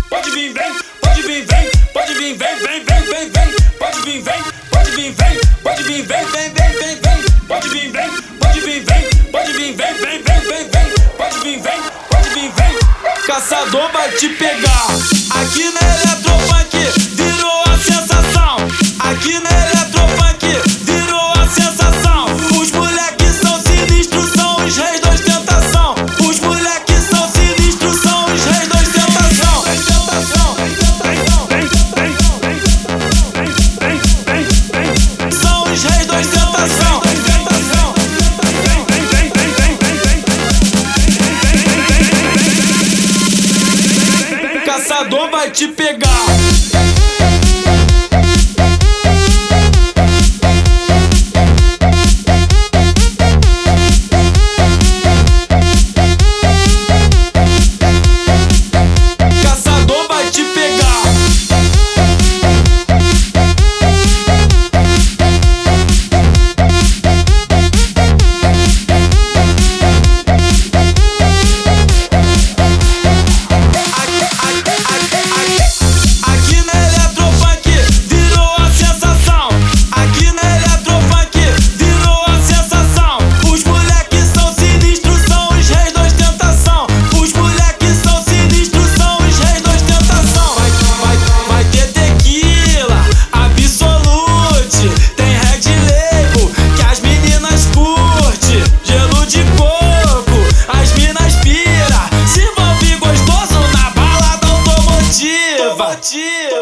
Pode vir, vem, pode vir, vem, pode vir, vem, vem, vem, vem, vem. Pode vir, vem, pode vir, vem, pode vir, vem, vem, vem, vem, vem. Pode vir, vem, pode vir, vem, pode vir, vem, vem, vem, vem, vem. Pode vir, vem, pode vir, vem. Caçador vai te pegar. Aqui na Eletrofunk virou a sensação. Aqui na Eletrofunk virou a sensação. Os moleques são sinistros, são os reis da ostentação. Os moleques são sinistros, são os reis da ostentação. São os reis da ostentação. Caçador vai te pegar. Caçador vai te pegar. Aqui na Eletrofunk virou a sensação. Aqui na Eletrofunk virou a sensação. Os moleques são sinistros, são os reis da ostentação. Os moleques são sinistros, são os reis da ostentação. Vai ter tequila, Absolute, tem Red Label que as meninas curte. Gelo de coco, as minas pira. Se envolve gostoso na balada automotiva.